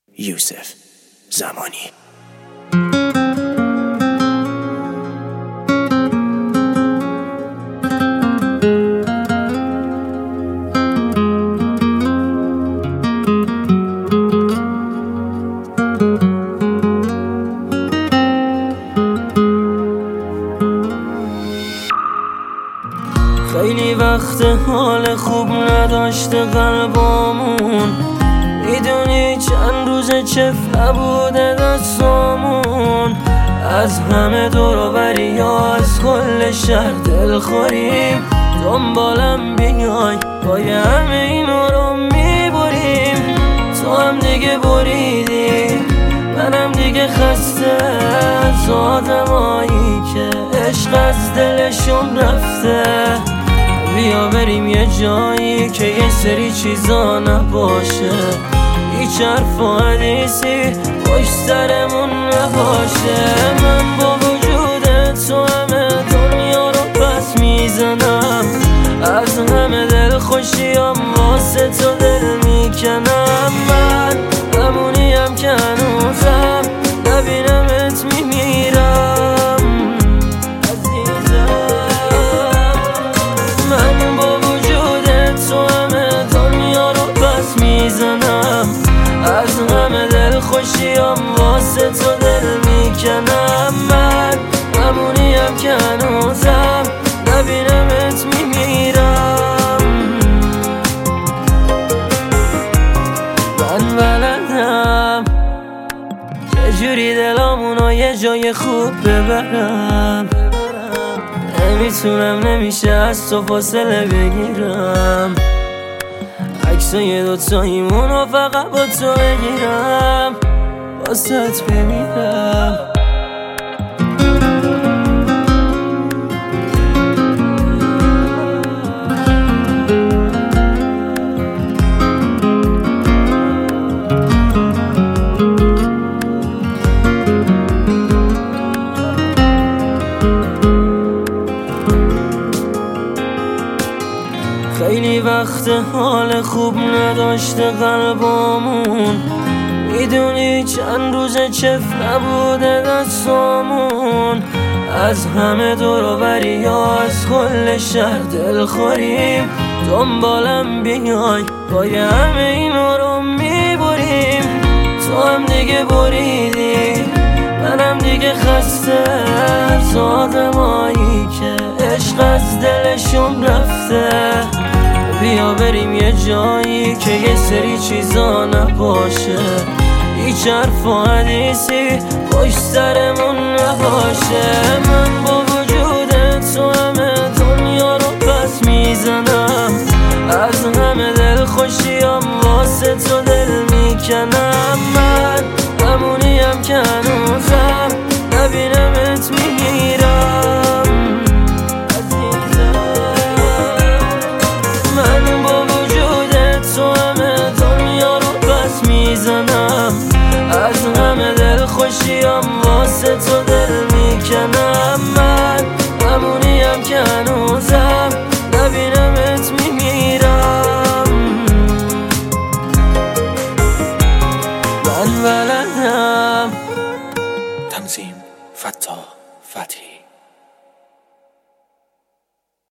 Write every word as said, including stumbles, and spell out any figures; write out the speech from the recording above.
یوسف زمانی. خیلی وقت حال خوب نداشته قلبامون، میدونی چند روز چف نبوده دستامون. از همه دور و بری یا از کل شهر دلخوریم، دنبالم بیای پای همه اینا رو میبریم. تو هم دیگه بریدی، منم دیگه خسته از آدمایی که عشق از دلشون رفته. بیا بریم یه جایی که یه سری چیزا نباشه، هیچ حرف و حدیثی پشت سرمون نباشه. من با وجود تو همه دنیا رو پس میزنم، از همه دل خوشیام واسه تو دل میکنم. من همونیم که هنوزم نبینمت میمیرم عزیزم. من با وجود تو همه دنیا رو پس میزنم، از همه دل خوشیام واسه تو دل میکنم. من همونیم که هنوزم نبینمت میمیرم. من بلدم چجوری دلامونو یه جای خوب ببرم، نمیتونم نمیشه از تو فاصله بگیرم. عکسای دوتاییمونو فقط با تو بگیرم، واسه بمیرم. خیلی وقت حال خوب نداشته قلبامون، میدونی چند روز چف نبوده دستامون. از همه دور و بری یا از کل شهر دلخوریم، دنبالم بیای پای همه اینا رو میبریم. تو هم دیگه بریدی، منم دیگه خسته از آدمایی که عشق از دلشون رفته. بیا بریم یه جایی که یه سری چیزا نباشه، هیچ حرف و حدیثی پشت سرمون نباشه. من با وجود تو همه دنیا رو پس میزنم، از همه دل خوشیام واسه تو دل میکنم. من همونیم که هنوزم نبینمت میمیرم عزیزم. من با وجود تو همه دنیا رو پس میزنم، از همه دل خوشیام واسه تو